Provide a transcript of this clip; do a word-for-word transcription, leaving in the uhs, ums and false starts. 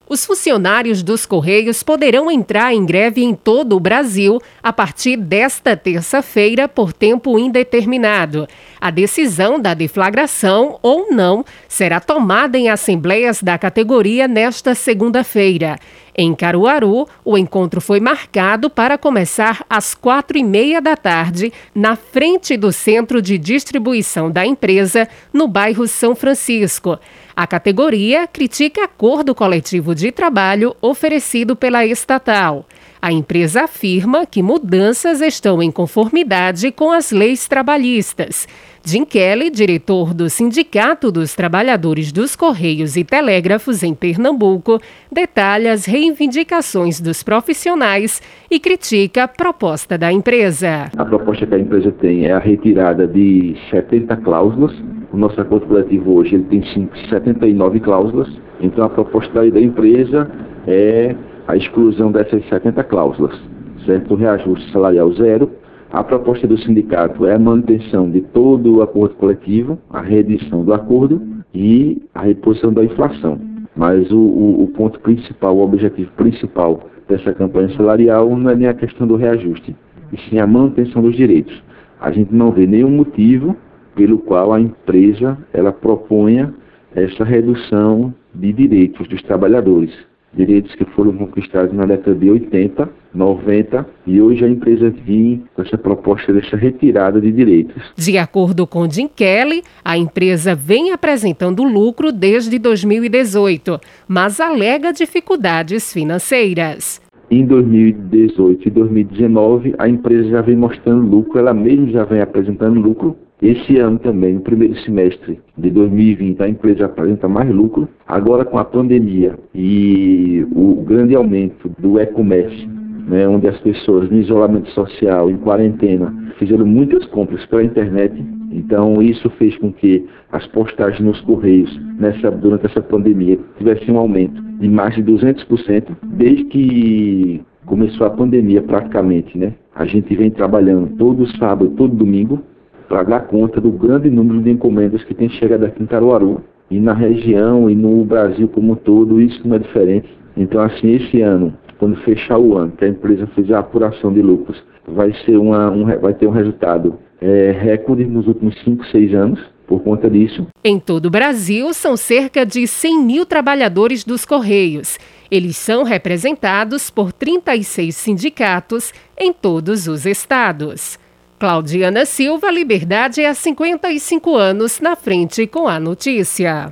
Os funcionários dos Correios poderão entrar em greve em todo o Brasil a partir desta terça-feira por tempo indeterminado. A decisão da deflagração ou não será tomada em assembleias da categoria nesta segunda-feira. Em Caruaru, o encontro foi marcado para começar às quatro e meia da tarde, na frente do centro de distribuição da empresa, no bairro São Francisco. A categoria critica acordo coletivo de trabalho oferecido pela estatal. A empresa afirma que mudanças estão em conformidade com as leis trabalhistas. Jim Kelly, diretor do Sindicato dos Trabalhadores dos Correios e Telégrafos em Pernambuco, detalha as reivindicações dos profissionais e critica a proposta da empresa. A proposta que a empresa tem é a retirada de setenta cláusulas. O nosso acordo coletivo hoje ele tem setenta e nove cláusulas. Então a proposta da empresa é a exclusão dessas setenta cláusulas, certo? O reajuste salarial zero. A proposta do sindicato é a manutenção de todo o acordo coletivo, a reedição do acordo e a reposição da inflação. Mas o, o, o ponto principal, o objetivo principal dessa campanha salarial não é nem a questão do reajuste, e sim a manutenção dos direitos. A gente não vê nenhum motivo pelo qual a empresa ela proponha essa redução de direitos dos trabalhadores. Direitos que foram conquistados na década de oitenta, noventa, e hoje a empresa vem com essa proposta dessa retirada de direitos. De acordo com Jim Kelly, a empresa vem apresentando lucro desde dois mil e dezoito, mas alega dificuldades financeiras. Em dois mil e dezoito e dois mil e dezenove, a empresa já vem mostrando lucro, ela mesma já vem apresentando lucro. Esse ano também, no primeiro semestre de dois mil e vinte, a empresa apresenta mais lucro. Agora, com a pandemia e o grande aumento do e-commerce, né, onde as pessoas, no isolamento social, em quarentena, fizeram muitas compras pela internet. Então, isso fez com que as postagens nos Correios, nessa, durante essa pandemia, tivessem um aumento de mais de duzentos por cento, desde que começou a pandemia praticamente, né? A gente vem trabalhando todo sábado, todo domingo, para dar conta do grande número de encomendas que tem chegado aqui em Caruaru. E na região e no Brasil como um todo, isso não é diferente. Então, assim, esse ano, quando fechar o ano, que a empresa fizer a apuração de lucros, vai, ser uma, um, vai ter um resultado é, recorde nos últimos cinco, seis anos, por conta disso. Em todo o Brasil, são cerca de cem mil trabalhadores dos Correios. Eles são representados por trinta e seis sindicatos em todos os estados. Claudiana Silva, Liberdade há cinquenta e cinco anos, na frente com a notícia.